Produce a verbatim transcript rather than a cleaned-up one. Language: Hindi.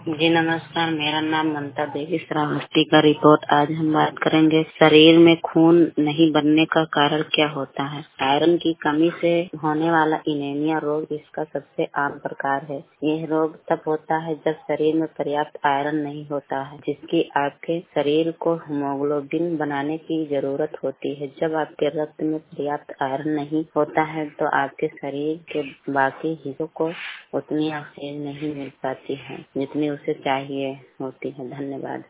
जी नमस्कार, मेरा नाम ममता देवी श्रावस्ती का रिपोर्ट। आज हम बात करेंगे शरीर में खून नहीं बनने का कारण क्या होता है। आयरन की कमी से होने वाला एनीमिया रोग इसका सबसे आम प्रकार है। यह रोग तब होता है जब शरीर में पर्याप्त आयरन नहीं होता है, जिसकी आपके शरीर को हीमोग्लोबिन बनाने की जरूरत होती है। जब आपके रक्त में पर्याप्त आयरन नहीं होता है तो आपके शरीर के बाकी हिस्सों को उतनी ऑक्सीजन नहीं मिल पाती है जितनी उसे चाहिए होती है। धन्यवाद।